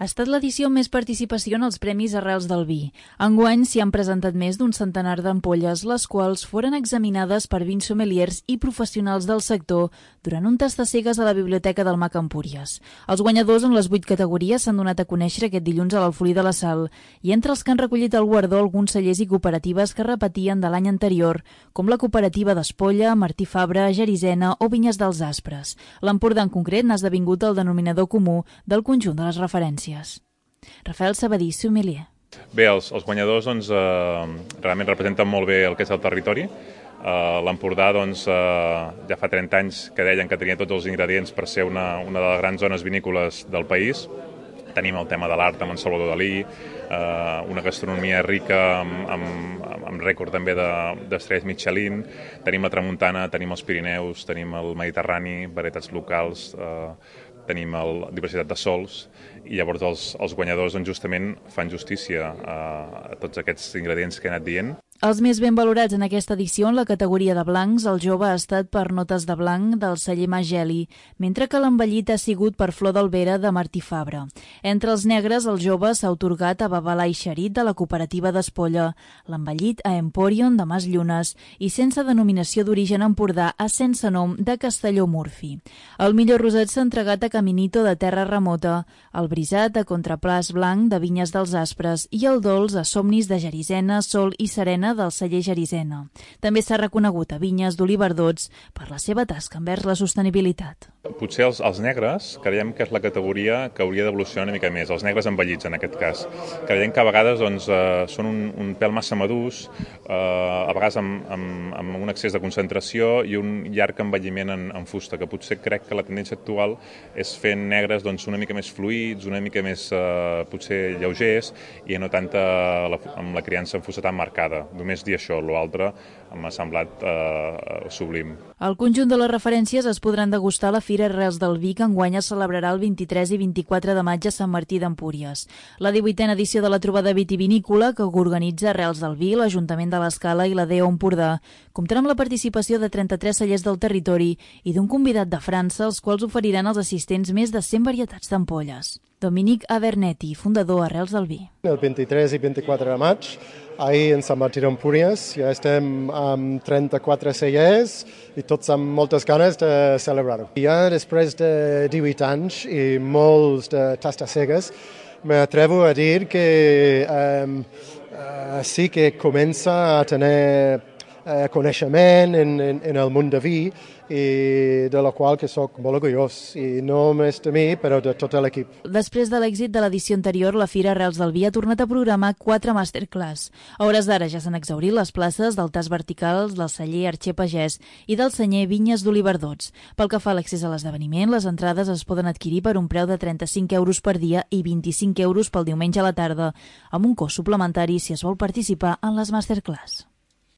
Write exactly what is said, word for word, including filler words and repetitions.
Ha estat l'edició amb més participació en els Premis Arrels del Vi. Enguany s'hi han presentat més d'un centenar d'ampolles, les quals foren examinades per vint sommeliers i professionals del sector durant un tast a cegues a la Biblioteca del Mac Empúries. Els guanyadors en les vuit categories s'han donat a conèixer aquest dilluns a l'Alfolí de la Sal, i entre els que han recollit el guardó alguns cellers i cooperatives que repetien de l'any anterior, com la cooperativa d'Espolla, Martí Fabra, Gerisena o Vinyes dels Aspres. L'Empordà en concret n'ha esdevingut el denominador comú del conjunt de les referències. Rafael Sabadí, sommelier. Bé, els, els guanyadors doncs, eh, realment representen molt bé el que és el territori. Eh, L'Empordà doncs, eh, ja fa trenta anys que deien que tenia tots els ingredients per ser una, una de les grans zones vinícoles del país. Tenim el tema de l'art amb en Salvador Dalí, eh, una gastronomia rica amb, amb, amb rècord també d'estrelles de, Michelin, tenim la Tramuntana, tenim els Pirineus, tenim el Mediterrani, varietats locals, eh, tenim la diversitat de sols, i llavors els, els guanyadors doncs, justament fan justícia a, a tots aquests ingredients que he anat dient. Els més ben valorats en aquesta edició en la categoria de blancs, el jove ha estat per Notes de Blanc del celler Mageli, mentre que l'envellit ha sigut per Flor d'Albera de Martí Fabra. Entre els negres, el jove s'ha atorgat a Babalà i Xerit de la cooperativa d'Espolla, l'envellit a Emporion de Mas Llunes i sense denominació d'origen Empordà a Sense Nom de Castelló Murphy. El millor roset s'ha entregat a Caminito de Terra Remota, el brisat a Contraplàs Blanc de Vinyes dels Aspres i el dolç a Somnis de Gerisena, Sol i Serena del celler Gerisena. També s'ha reconegut a Vinyes d'Oliverdots per la seva tasca envers la sostenibilitat. Potser els, els negres creiem que és la categoria que hauria d'evolucionar una mica més, els negres envellits en aquest cas. Creiem que a vegades doncs, eh, són un, un pèl massa madurs, eh, a vegades amb, amb, amb un excés de concentració i un llarg envelliment en, en fusta, que potser crec que la tendència actual és fer negres doncs, una mica més fluids, una mica més eh, potser lleugers i no tanta la, amb la criança en fusta tan marcada. Només dir això, l'altre m'ha semblat eh, sublim. El conjunt de les referències es podran degustar a la Fira Arrels del Vi, que enguany es celebrarà el vint-i-tres i vint-i-quatre de maig a Sant Martí d'Empúries. La divuitena edició de la trobada vitivinícola, que organitza Arrels del Vi, l'Ajuntament de l'Escala i la D E O Empordà, comptarà amb la participació de trenta-tres cellers del territori i d'un convidat de França, els quals oferiran als assistents més de cent varietats d'ampolles. Dominic Avernetti, fundador Arrels del Vi. El vint-i-tres i vint-i-quatre de maig, ahir en Sant Martí d'Empúries, ja estem amb trenta-quatre cellers i tots amb moltes ganes de celebrar-ho. Ja després de divuit anys i molts de tastes cegues, m'atrevo a dir que um, uh, sí que comença a tenir uh, coneixement en, en, en el món de vi, i de la qual que soc molt orgullós, i no només de mi, però de tot l'equip. Després de l'èxit de l'edició anterior, la Fira Arrels del Vi ha tornat a programar quatre masterclass. A hores d'ara ja s'han exhaurit les places del tas verticals, del celler Arxer Pagès i del senyer Vinyes d'Oliverdots. Pel que fa a l'accés a l'esdeveniment, les entrades es poden adquirir per un preu de trenta-cinc euros per dia i vint-i-cinc euros pel diumenge a la tarda, amb un cost suplementari si es vol participar en les masterclass.